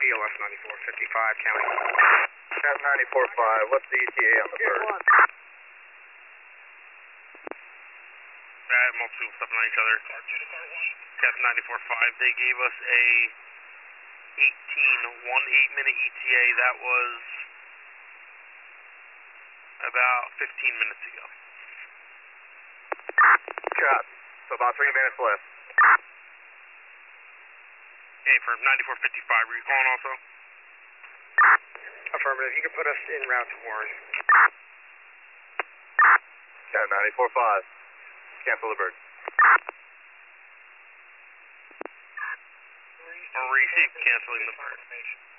BLS 9455, county. Cat 94.5, what's the ETA on the bird? Multiple stepping on each other. Cat 94.5, they gave us a 8-minute ETA. That was about 15 minutes ago. Cat, so about 3 minutes left. Hey, for 94.55, were you calling also? Affirmative. You can put us en route to Warren. Cat 94.5, cancel the bird. Or receive canceling the bird.